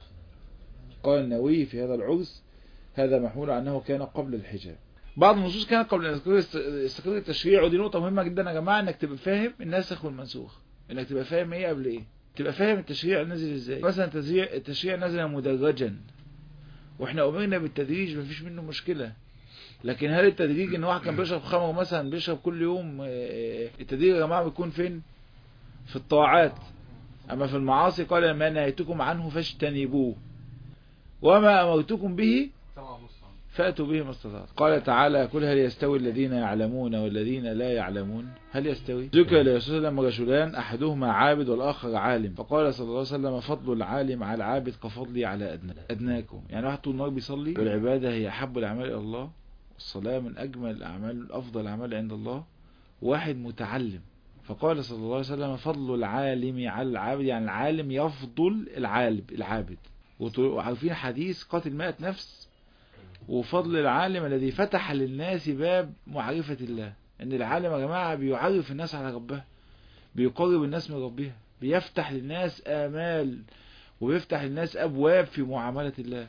قال النووي في هذا العرس هذا محمول عنه كان قبل الحجاب. بعض النصوص كانت قبل استقرار التشريع، ودي نقطة مهمة جدا يا جماعة، انك تبقى فاهم الناسخ والمنسوخ، انك تبقى فاهم ايه قبل ايه، تبقى فاهم التشريع نزل ازاي. مثلا التشريع نزل مدرجا، واحنا امرنا بالتدريج مفيش منه مشكلة، لكن هل التدريج ان واحد كان بيشرب خمر مثلا بيشرب كل يوم؟ التدريج يا جماعة بيكون فين؟ في الطاعات. اما في المعاصي قال ما نهيتكم عنه فاجتنبوه وما امرتكم به فأتوا به ما استطعت. قال تعالى قل هل يستوي الذين يعلمون والذين لا يعلمون؟ هل يستوي؟ ذكر لرسول الله رجلان أحدهما عابد والآخر عالم، فقال صلى الله عليه وسلم فضل العالم على العابد كفضلي على أدنى أدناكم. يعني واحد طول النهار بيصلي والعبادة هي أحب الأعمال إلى الله، والصلاة من أجمل الأعمال أفضل الأعمال عند الله، واحد متعلم. فقال صلى الله عليه وسلم فضل العالم على العابد، يعني العالم يفضل العالم العابد. وعارفين حديث قاتل مائة نفس، وفضل العالم الذي فتح للناس باب معرفة الله. ان العالم يا جماعة بيعرف الناس على ربها، بيقرب الناس من ربها، بيفتح للناس آمال وبيفتح للناس أبواب في معاملة الله.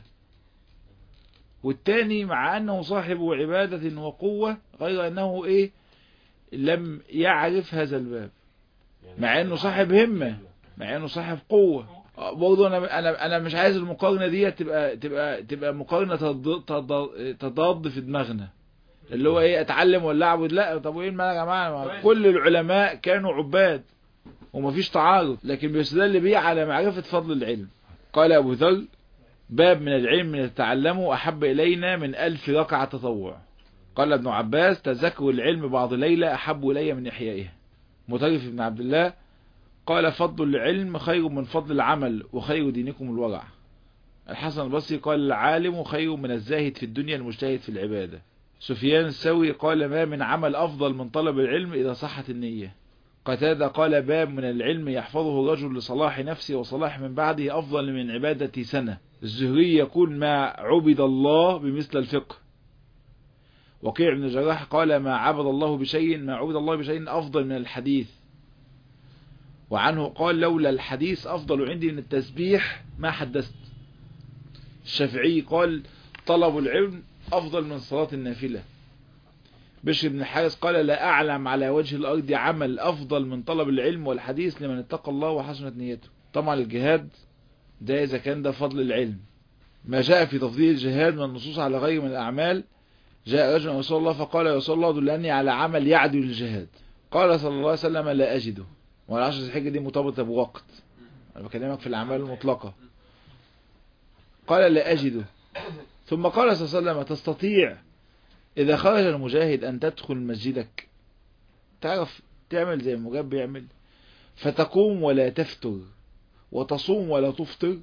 والتاني مع أنه صاحب عبادة وقوة غير أنه إيه لم يعرف هذا الباب، مع أنه صاحب همة، مع أنه صاحب قوة، برضه انا انا انا مش عايز المقارنه دي تبقى تبقى تبقى مقارنه تضاد تضاد, تضاد في دماغنا، اللي هو ايه اتعلم ولا اعبد. لا، طب وايه المانع يا جماعه؟ كل العلماء كانوا عباد ومفيش تعارض، لكن بيستدل بيه على معرفه فضل العلم. قال ابو ذر: باب من العلم نتعلمه احب الينا من الف ركعه تطوع. قال ابن عباس: تذكر العلم بعض ليله احب الي من احيائها. مطرف بن عبد الله قال: فضل العلم خير من فضل العمل، وخير دينكم الورع. الحسن البصري قال: العالم خير من الزاهد في الدنيا المجتهد في العبادة. سفيان الثوري قال: ما من عمل أفضل من طلب العلم إذا صحت النية. قتادة قال: باب من العلم يحفظه الرجل لصلاح نفسه وصلاح من بعده أفضل من عبادة سنة. الزهري يقول: ما عبد الله بمثل الفقه. وقيع بن جراح قال: ما عبد الله بشيء ما عبد الله بشيء أفضل من الحديث. وعنه قال: لولا الحديث أفضل عندي من التسبيح ما حدثت. الشافعي قال: طلب العلم أفضل من صلاة النافلة. بشر بن الحارث قال: لا أعلم على وجه الأرض عمل أفضل من طلب العلم والحديث لمن اتقى الله وحسنت نيته. طبعا الجهاد ده إذا كان ده فضل العلم. ما جاء في تفضيل الجهاد من النصوص على غير من الأعمال: جاء رجل إلى رسول الله فقال: يا رسول الله دلني على عمل يعدل الجهاد. قال صلى الله عليه وسلم: لا أجده. والعشر ذي الحجة دي مرتبطة بوقت، أنا بكلمك في الأعمال المطلقة. قال: لا أجده. ثم قال صلى الله عليه وسلم: تستطيع إذا خرج المجاهد أن تدخل مسجدك، تعرف تعمل زي المجاهد بيعمل، فتقوم ولا تفتر وتصوم ولا تفطر؟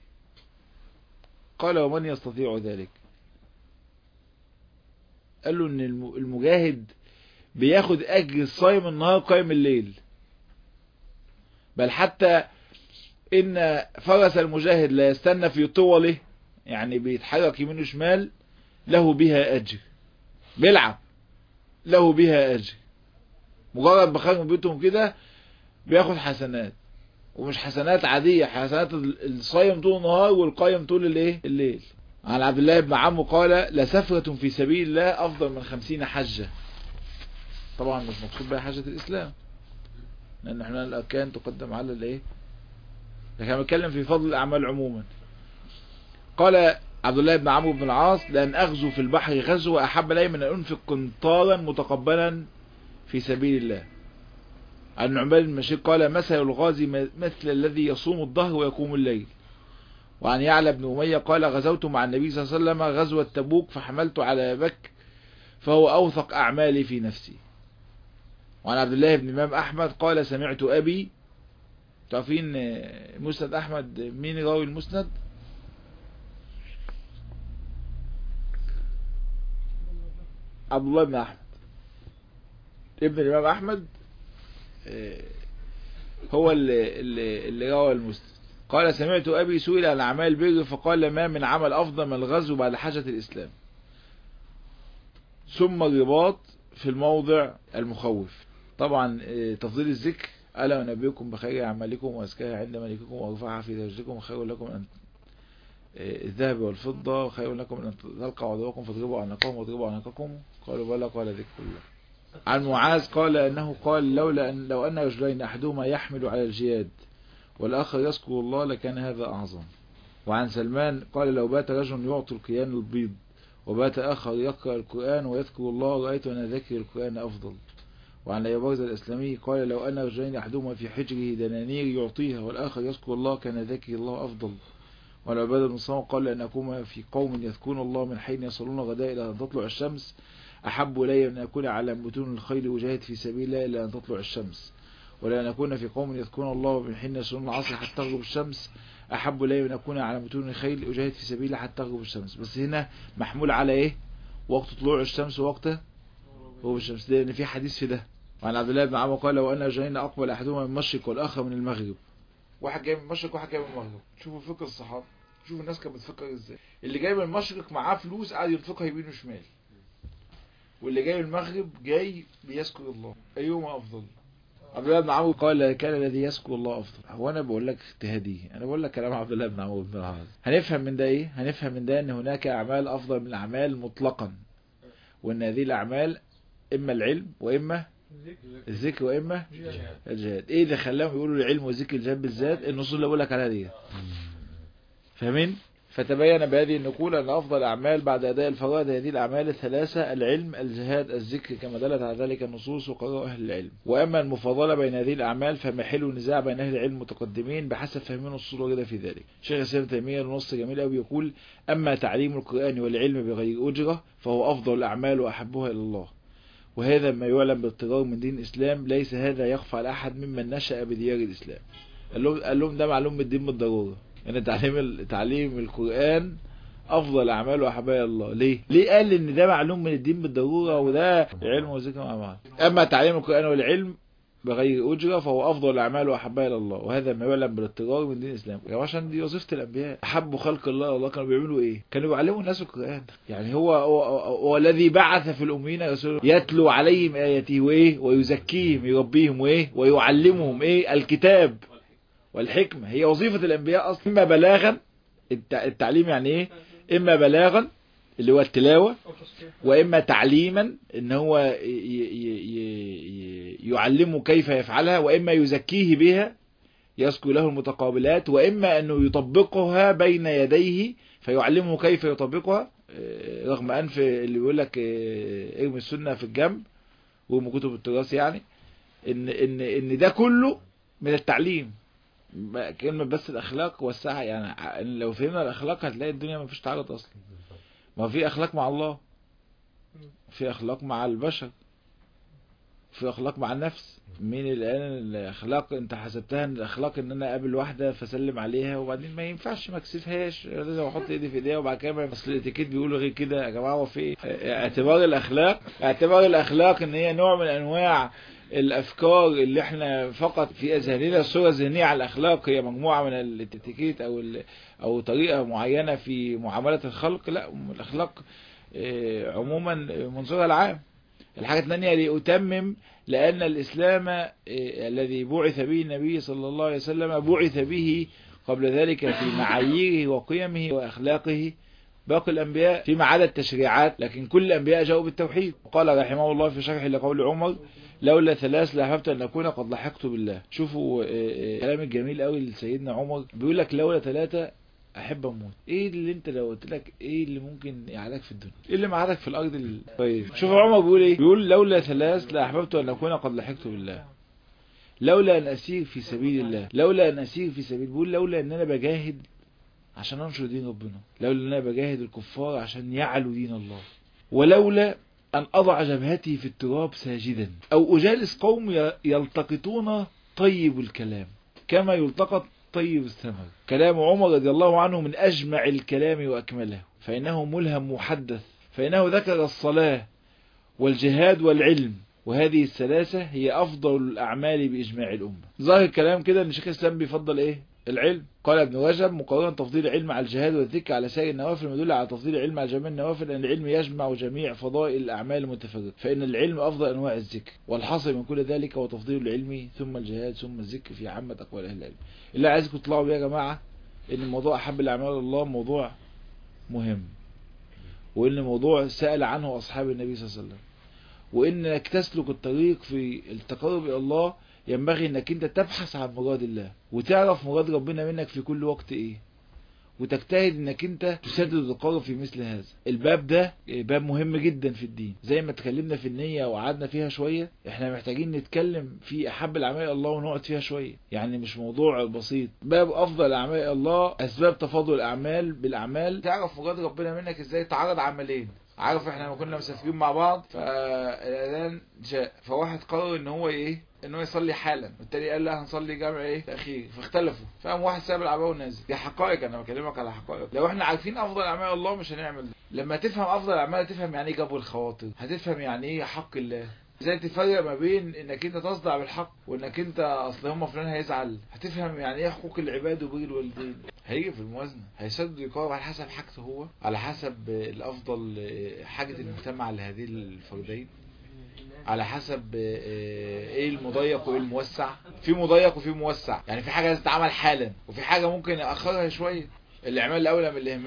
قال: ومن يستطيع ذلك؟ قال له إن المجاهد بياخد أجر الصايم النهار قائم الليل، بل حتى إن فرس المجاهد لا يستنى في طوله، يعني بيتحرك يمين وشمال، له بها أجر. بيلعب له بها أجر، مجرد بخارج من بيتهم كده بياخد حسنات، ومش حسنات عادية، حسنات الصايم طول النهار والقايم طول الايه الليل. عن عبد الله بن عمرو قال: لسفرة في سبيل الله أفضل من خمسين حجة. طبعا مش مقصود بها حجة الإسلام، لأن احنا الأركان تقدم على الايه، لكن انا بتكلم في فضل الأعمال عموما. قال عبد الله بن عمرو بن العاص: لأن أغزو في البحر غزوة أحب لي من أن أنفق قنطارا متقبلا في سبيل الله. عن نعمان بن بشير قال: مثل الغازي مثل الذي يصوم الظهر ويقوم الليل. وعن يعلى بن أمية قال: غزوت مع النبي صلى الله عليه وسلم غزوة تبوك فحملت على بك فهو أوثق أعمالي في نفسي. وعن عبد الله بن إمام أحمد قال: سمعت أبي. تعرفين مسند أحمد مين راوي المسند؟ عبد الله بن أحمد ابن الإمام أحمد هو اللي, اللي, اللي روى المسند. قال: سمعت أبي سئل عن أعمال البر فقال: ما من عمل أفضل من الغزو بعد حاجة الإسلام. ثم الرباط في الموضع المخوف. طبعا تفضيل الذكر: ألا أنبئكم بخير أعمالكم وأزكاها عند ملككم وأرفعها في درجتكم، خير لكم أن الذهب والفضة، خير لكم أن تلقوا عدوكم فاضربوا عنقهم واضربوا عنقكم. قالوا: بلى. قال: ذكر الله. عن معاذ قال أنه قال: لولا أن لو أن رجلين أحدهما يحمل على الجياد والآخر يذكر الله لكان هذا أعظم. وعن سلمان قال: لو بات رجل يعطي القيان البيض وبات آخر يقرأ القرآن ويذكر الله رأيت أن ذكر القرآن أفضل. وعن أبي برزة الإسلامي قال: لو أن رجلين أحدهما في حجره دنانير يعطيها والآخر يذكر الله كان ذكر الله أفضل. وعن عبادة بن صامت قال: أن أكون في قوم يذكرون الله من حين يصلون غداء إلى أن تطلع الشمس أحب إلي من أن أكون على بطون الخيل وجاهد في سبيل الله إلى أن تطلع الشمس، ولا أن أكون في قوم يذكرون الله من حين يصلون العصر حتى تغرب الشمس أحب إلي من أن أكون على بطون الخيل وجاهد في سبيل الله حتى تغرب الشمس. بس هنا محمول على إيه؟ وقت طلوع الشمس ووقت غروب الشمس، لأن في حديث في ده. وعن عبد الله بن عمرو قال: لو أن رجلين أقبل أحدهما من المشرق والآخر من المغرب، واحد جاي من المشرق وواحد جاي من المغرب. شوفوا فكر الصحابة، شوفوا الناس كانت بتفكر ازاي. اللي جاي من المشرق معاه فلوس قاعد ينفقها يمين وشمال، واللي جاي من المغرب جاي بيذكر الله، ايهما افضل؟ عبد الله بن عمرو قال: كان الذي يذكر الله افضل. هو انا بقول لك اجتهادي، انا بقول لك كلام عبد الله بن عمرو بن العاص. هنفهم من ده ايه؟ هنفهم من ده ان هناك اعمال افضل من الاعمال مطلقا، وان هذه الاعمال اما العلم واما الذكر واما الجهاد. ايه اللي خلاهم يقولوا العلم والذكر الجهاد بالذات؟ النصوص اللي بقول لك عليها دي. فاهمين؟ فتبين بهذه النقول أن أفضل الأعمال بعد أداء الفرائض هذه الأعمال الثلاثة: العلم، الجهاد، الذكر، كما دلت على ذلك النصوص وقرأ أهل العلم. وأما المفاضلة بين هذه الأعمال فمحل نزاع بين أهل العلم المتقدمين بحسب فهم النصوص الواردة في ذلك. شيخ الإسلام ابن تيمية نص جميل أوي يقول: أما تعليم القرآن والعلم بغير أجرة فهو أفضل الأعمال وأحبها إلى الله، وهذا ما يعلم باضطرار من دين الإسلام، ليس هذا يخفى على أحد ممن نشأ بديار الإسلام. قال لهم, قال لهم ده معلوم من الدين بالضرورة، يعني تعليم تعليم القرآن افضل اعمال واحبها الله. ليه ليه قال ان ده معلوم من الدين بالضروره وده علم وذكر مع بعض؟ اما تعليم القرآن والعلم بغير اجره فهو افضل الاعمال واحبها الى الله، وهذا ما يعلم بالاضطرار من دين الاسلام. عشان دي وظيفه الانبياء، احبوا خلق الله الله كانوا بيعملوا ايه؟ كانوا بيعلموا الناس القرآن. يعني هو هو, هو الذي بعث في الاميين رسولا يتلو عليهم اياته وايه ويزكيهم يربيهم وايه ويعلمهم ايه الكتاب والحكمة. هي وظيفة الأنبياء أصلا. إما بلاغا، التعليم يعني إيه؟ إما بلاغا اللي هو التلاوة، وإما تعليما إن هو يعلمه كيف يفعلها، وإما يزكيه بها يذكر له المتقابلات، وإما أنه يطبقها بين يديه فيعلمه كيف يطبقها. رغم أنف اللي بيقول لك ارمي السنة في الجنب وهم كتب التراث، يعني إن إن إن ده كله من التعليم. كلمة بس الأخلاق والسعة، يعني لو فهمنا الأخلاق هتلاقي الدنيا ما فيش تعارض أصلا. ما في أخلاق مع الله، في أخلاق مع البشر، في أخلاق مع النفس. مين الآن الأخلاق أنت حسبتها ان الأخلاق إن أنا أقابل واحدة فسلم عليها وبعدين ما ينفعش ما اكسفهاش، لازم أحط إيدي في إيديها وبعد كده أصل الاتيكيت بيقولوا غير كده. يا جماعة هو في اعتبار الأخلاق، اعتبار الأخلاق إن هي نوع من أنواع الافكار اللي احنا فقط في اذهاننا الصوره الذهنيه على الاخلاق هي مجموعه من الاتيكيت او او طريقه معينه في معامله الخلق. لا، الاخلاق عموما منظورها العام. الحاجه الثانيه لأتمم، لان الاسلام الذي بعث به النبي صلى الله عليه وسلم بعث به قبل ذلك في معاييره وقيمه واخلاقه باقي الانبياء فيما عدا التشريعات، لكن كل الانبياء جاءوا بالتوحيد. وقال رحمه الله في شرح لقول عمر: لولا ثلاث لأحببت أن أكون قد لحقت بالله. شوفوا كلام الجميل قوي لسيدنا عمر، بيقول لك لولا ثلاثة أحب أموت. إيه اللي أنت لو قلت لك إيه اللي ممكن يعادك في الدنيا؟ إيه اللي معادك في الأرض ال... طيب شوف عمر بيقول إيه؟ بيقول لولا ثلاث لأحببت أن أكون قد لحقت بالله، لولا أن أسير في سبيل الله، لولا أن أسير في سبيل، بيقول لولا أن أنا بجاهد عشان أنشر دين ربنا، لولا أن أنا بجاهد الكفار عشان يعلوا دين الله، ولولا أن أضع جبهتي في التراب ساجدا، أو أجالس قوم يلتقطون طيب الكلام كما يلتقط طيب الثمر. كلام عمر رضي الله عنه من أجمع الكلام وأكمله، فإنه ملهم محدث، فإنه ذكر الصلاة والجهاد والعلم، وهذه الثلاثة هي أفضل الأعمال بإجماع الأمة. ظاهر الكلام كده أن شيخ الإسلام بيفضل إيه؟ العلم. قال ابن رجب: مقارنة تفضيل العلم على الجهاد والذكر على سائر النوافل مدل على تفضيل العلم على جميع النوافل، أن العلم يجمع جميع فضائل الأعمال المتفرقة، فإن العلم أفضل أنواع الذكر، والحاصل من كل ذلك هو تفضيل العلم ثم الجهاد ثم الذكر في عامة أقوال أهل العلم. اللي عايزكم تطلعوا بيه يا جماعة إن موضوع أحب الأعمال الله موضوع مهم، وإن موضوع سأل عنه أصحاب النبي صلى الله عليه وسلم، وإنك تسلك الطريق في التقرب إلى الله ينبغي انك انت تبحث عن مراد الله وتعرف مراد ربنا منك في كل وقت ايه، وتجتهد انك انت تسدد القرب في مثل هذا. الباب ده باب مهم جدا في الدين، زي ما اتكلمنا في النية وقعدنا فيها شوية، احنا محتاجين نتكلم في احب الاعمال الله ونقعد فيها شوية، يعني مش موضوع بسيط. باب افضل اعمال الله، اسباب تفاضل الاعمال بالاعمال، تعرف مراد ربنا منك ازاي. تعرض عملين، عارف احنا لما كنا مسافرين مع بعض فالاذان جاء، فواحد قرر ان هو ايه ان هو يصلي حالا، والتاني قال لا هنصلي جمع ايه تاخير، فاختلفوا، فقام واحد ساب العبايه ونازل. دي حقائق، انا بكلمك على حقائق. لو احنا عارفين افضل اعمال الله مش هنعمل ده. لما تفهم افضل الاعمال تفهم يعني ايه جبر الخواطر، هتفهم يعني ايه حق الله، ازاي تفرق ما بين انك انت تصدع بالحق وانك انت اصل هم فلان هيزعل، هتفهم يعني ايه حقوق العباد وبر الوالدين. هيجي في الموازنه هيسدد يقارب على حسب حاجته هو، على حسب الافضل حاجه المجتمع لهذه الفردين، على حسب ايه المضيق وايه الموسع. في مضيق وفي موسع، يعني في حاجه لازم تتعمل حالا وفي حاجه ممكن اخرها شويه. الاعمال الاولى من الاهمال،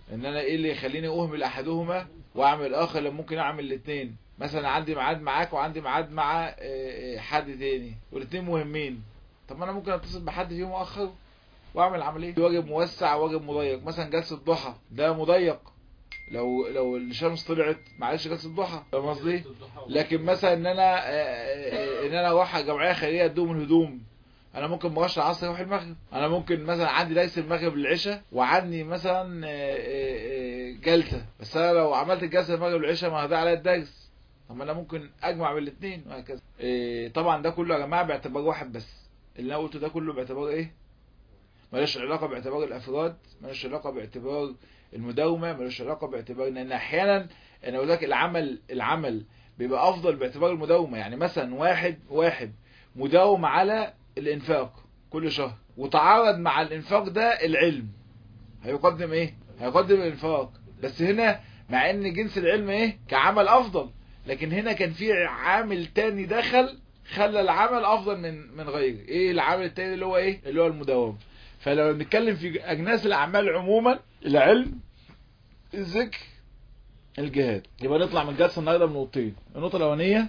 ان انا ايه اللي يخليني اهمل احدهما واعمل الاخر لما ممكن اعمل الاثنين؟ مثلا عندي ميعاد معاك وعندي ميعاد مع حد تاني والاثنين مهمين، طب ما انا ممكن اتصل بحد فيهم واخر واعمل عمليه. واجب موسع واجب مضيق، مثلا جلسه ضحى ده مضيق، لو لو الشمس طلعت معلش جلسه ضحى، فاهم قصدي؟ لكن مثلا ان انا ان انا اروح جمعيه خيريه ادوم الهدوم، انا ممكن ما اروحش العصر اروح المغرب. انا ممكن مثلا عندي ليس المغرب للعشاء وعندي مثلا جلسه، بس انا لو عملت الجلسه المغرب للعشاء ما هضيع عليا الدرس. طب انا ممكن اجمع بين الاثنين وهكذا. طبعا ده كله يا جماعه باعتبار واحد بس، اللي انا قلته ده كله باعتبار ايه؟ مالوش علاقه باعتبار الافراد، مالوش علاقه باعتبار المداومه، مالوش علاقه باعتبار ان احيانا انا اقول لك العمل العمل بيبقى افضل باعتبار المداومه. يعني مثلا واحد واحد مداوم على الانفاق كل شهر وتعارض مع الانفاق ده العلم، هيقدم ايه؟ هيقدم الانفاق. بس هنا مع ان جنس العلم ايه كعمل افضل، لكن هنا كان في عامل تاني دخل خلى العمل افضل من من غيره. ايه العامل التاني اللي هو ايه؟ اللي هو المداومه. فلو بنتكلم في اجناس الاعمال عموما، العلم، الذكر، الجهاد. يبقى نطلع من الجلسه النهارده بنقطتين. النقطه الاولانيه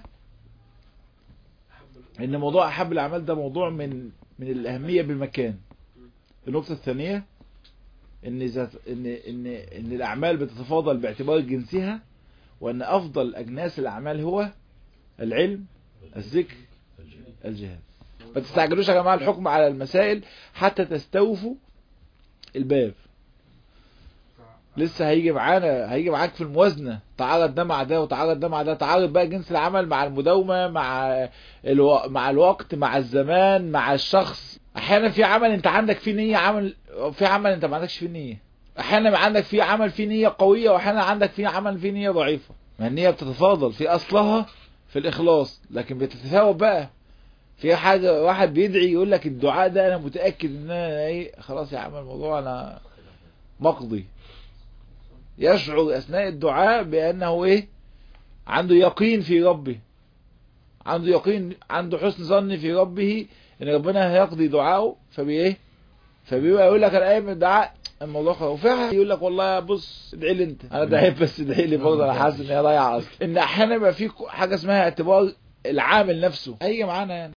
ان موضوع احب الاعمال ده موضوع من من الاهميه بمكان. النقطه الثانيه ان ذات ان ان ان الاعمال بتتفاضل باعتبار جنسها، وان افضل اجناس الاعمال هو العلم، الذكر، الجهاد. ما تستعجلوش يا جماعه الحكم على المسائل حتى تستوفوا الباب. لسه هيجي معانا هيجي معاك في الموازنه، تعارض ده مع ده وتعارض ده مع ده، تعارض بقى جنس العمل مع المداومه مع الو... مع الوقت مع الزمان مع الشخص. احيانا في عمل انت عندك فيه نيه، عمل في عمل انت ما عندكش فيه نيه. احيانا عندك فيه عمل فيه نيه قويه، واحيانا عندك فيه عمل فيه نيه ضعيفه. ما النيه بتتفاضل في اصلها في الاخلاص، لكن بتتفاوت بقى في حاجه. واحد بيدعي يقول لك الدعاء ده انا متاكد ان انا ايه خلاص يا عم الموضوع انا مقضي، يشعر اثناء الدعاء بانه ايه عنده يقين في ربه، عنده يقين، عنده حسن ظن في ربه ان ربنا هيقضي دعاءه، فبايه فبيبقى يقول لك انا قايم الدعاء الموضوع خلاص. وفعلا يقول لك والله بص ادعي لي انت، انا دعيت بس ادعي لي برضه، انا حاسس ان هي ضايعه اصلا. ان احيانا يبقى في حاجه اسمها اعتبار العامل نفسه. هيجي معانا يعني